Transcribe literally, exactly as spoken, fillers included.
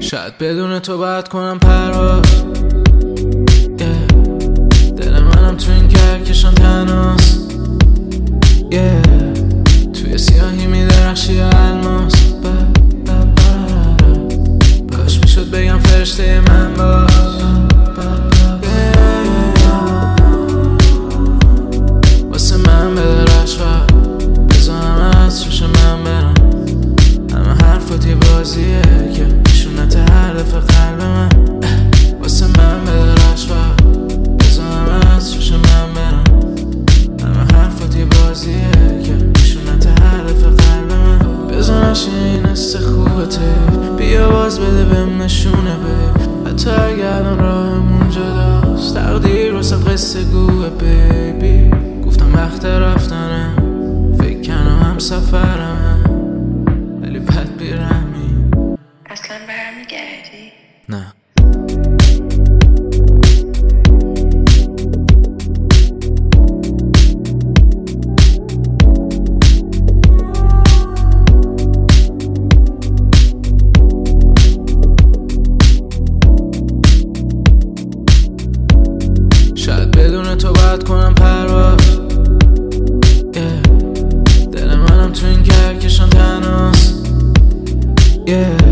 شاید بدون تو باید کنم پرواز yeah. دل منم تو این کهکشان تنهاست yeah. توی سیاهی میدرخشی یا الماس کاش میشد بگم فرشته من باش واسه من بدرخش و بزنم از روش من برم. همه حرفات یه بازیه که نشونت هدف قلب من. واسه من بدرخش و بزنم از روش من برم. همه حرفات یه بازیه که نشونت هدف قلب من. بزنش این است خوبته بیا باز بده بهم نشونه بی. حتی اگر الان راهمون جداست تقدیر واسه قصه گوه بیبی. گفتم وقت رفتنه فکر کنم هم سفرمه ولی بد بیرمی. اصلا برمیگردی؟ نه شاید بدون تو باید کنم پرواز yeah. دل منم تو این کهکشان تنهاست yeah.